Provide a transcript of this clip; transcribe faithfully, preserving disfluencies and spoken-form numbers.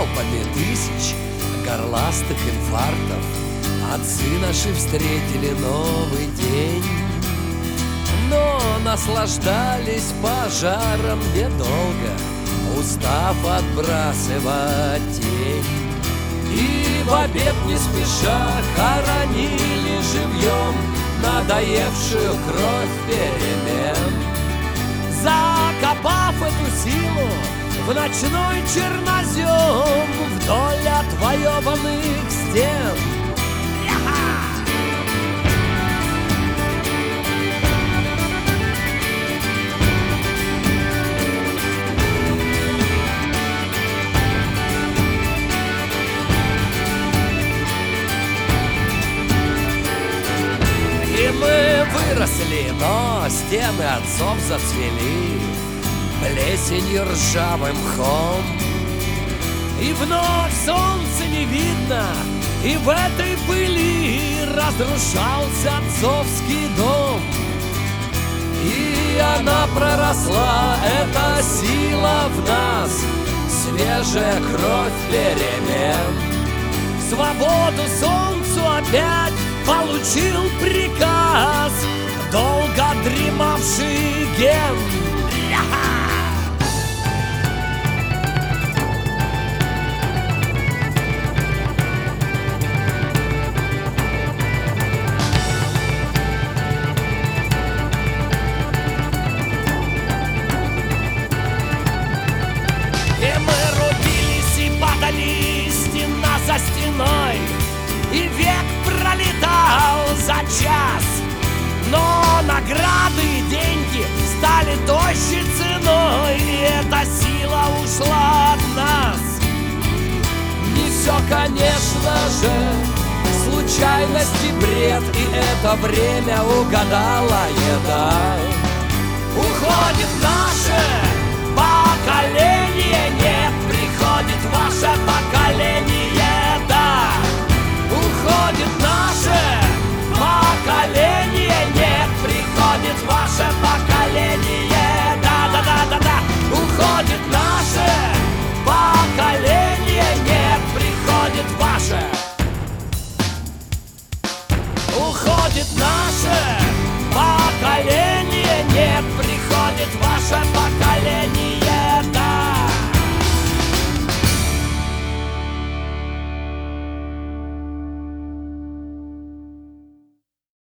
залпами тысяч горластых инфарктов отцы наши встретили новый день, но наслаждались пожаром недолго, устав отбрасывать тень. И в обед не спеша хоронили живьем надоевшую кровь перемен, закопав эту силу в ночной чернозем вдоль отвоеванных стен. И мы выросли, но стены отцов зацвели плесенью, ржавым мхом. И вновь солнца не видно, и в этой пыли разрушался отцовский дом. И она проросла, эта сила в нас, свежая кровь перемен. Свободу солнцу опять получил приказ долго дремавший ген. И мы рубились и падали стена за стеной, и век пролетал за час. Но награды и деньги стали тощей ценой, и эта сила ушла от нас. Не все, конечно же, случайность и бред, и это время угадала еда. Уходит наше поколение, нет, приходит ваше поколение, да. Уходит наше поколение, нет, приходит ваше поколение, да-да-да-да-да. Уходит наше